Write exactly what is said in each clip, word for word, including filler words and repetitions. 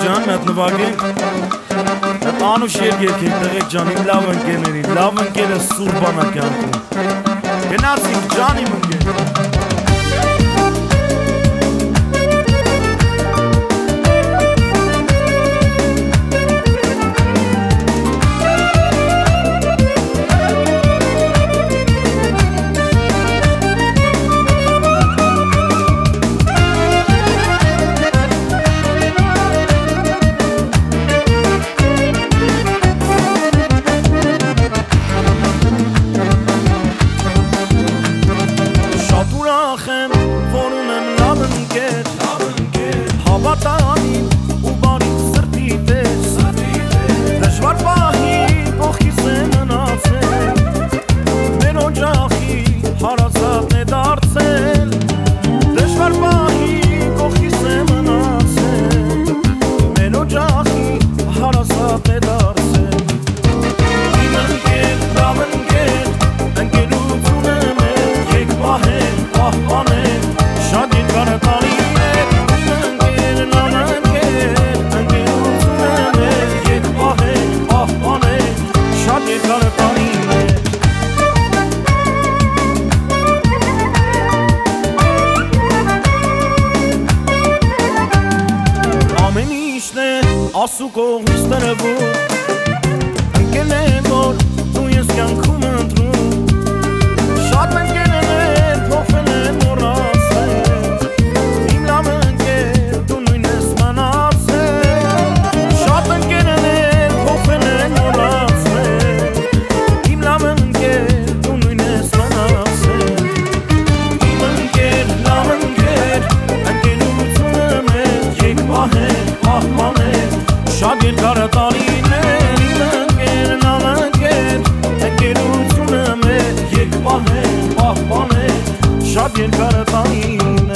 ջան, մի հատ նվագենք։ Այդ անուշ երգեք եք տղեկ ջան, իմ լավ ընկերների, լավ ընկերը Սուրբանա կյանքում։ Գնացինք ջան իմ ընկեր։ Հավատանին ու բարիք սրտի պես դժվար պահի կողքիս է մնացել մեր օջախի հարազատն է դարձել դժվար պահի կողքիս է մնացել մեր օջախի հարազատն է դարձել իմ ընկեր, լավ ընկեր ընկերությունը մեր եկ պահել, պահպանել շատ երկար տարի Ասու կողմից տրվում ընկել եմ որ դու ես կյանքում ընտրում շատ ընկերներ փոխվել են մոռացել իմ լավ ընկեր դու նույն ես մնացել շատ ընկերներ փոխվել են մոռացել իմ լավ ընկեր դու նույն ես մնացել իմ ընկեր, լավ ընկեր ընկերությունը մեր եկ պահել, պահպանել Շատ երկար տարիներ իմ ընկեր, լավ ընկեր ընկերությունը մեր եկ պահել, պահպանել Շատ երկար տարիներ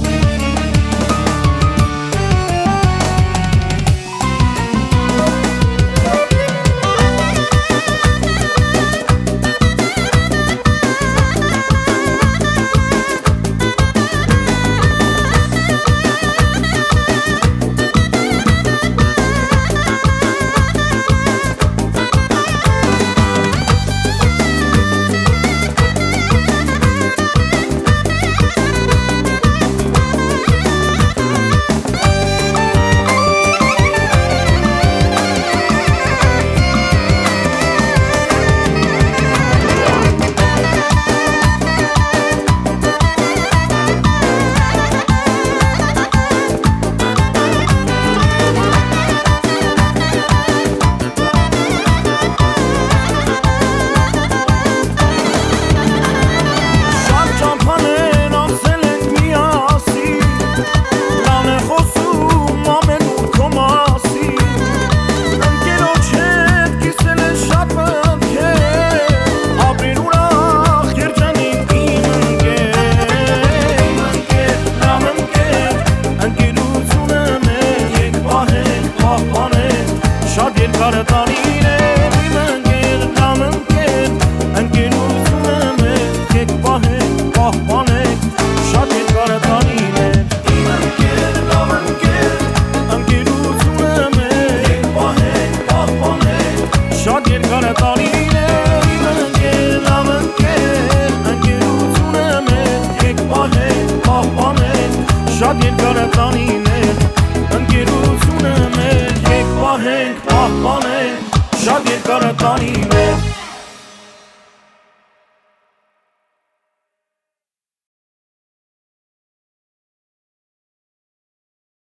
Շատ երկար տարիներ ընկերությունը մեր եկ պահենք, պահպանենք Շատ երկար տարիներ